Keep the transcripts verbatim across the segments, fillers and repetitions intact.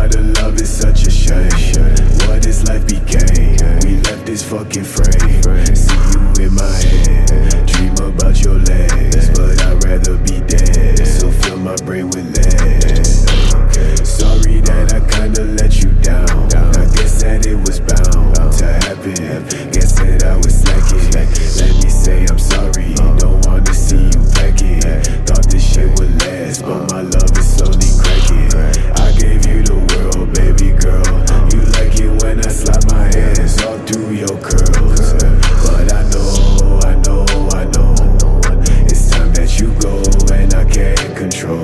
gotta love is such a shame. What this life became, we left this fucking frame. See you in my head, dream about your legs, but I'd rather be dead, so fill my brain with lead. Sorry that I kinda let you down, I guess that it was bound to happen. Guess that I was slacking. Let me say I'm sorry, don't wanna see you packing. Thought this shit would last, but my love is slowly cracking. I gave you the world, baby girl. You like it when I slide my hands all through your curls, but I know, I know, I know it's time that you go and I can't control.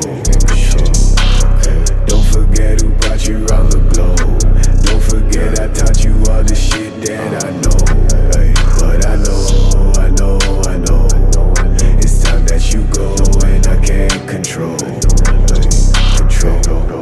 Don't forget who brought you around the globe. Don't forget I taught you all the shit that I know. But I know, I know, I know it's time that you go and I can't control. Control.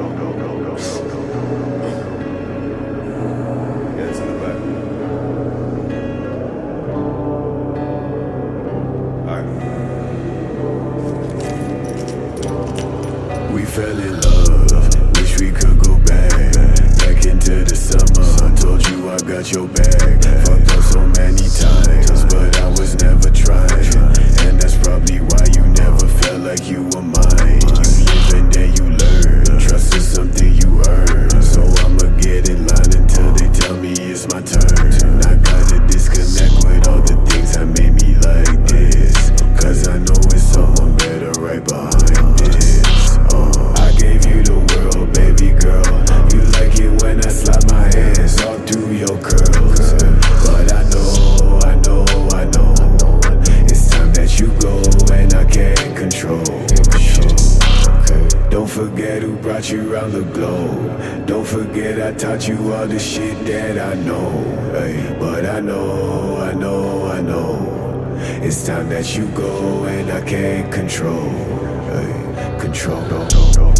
We fell in love, wish we could go back, back into the summer. Told you I got your back, fucked up so many times, but I was never trying. And that's probably why you never felt like you were mine. You live and then you learn, trust is something you earn. So I'ma get in line until they tell me it's my turn. I gotta disconnect with all the things that made me like this, cause I know it's someone better right behind this. Uh, I gave you the world, baby girl. You like it when I slide my hands all through your curls, but I know, I know, I know it's time that you go and I can't control. Don't forget who brought you around the globe. Don't forget I taught you all the shit that I know. Ay, but I know, I know, I know it's time that you go and I can't control. Ay, control.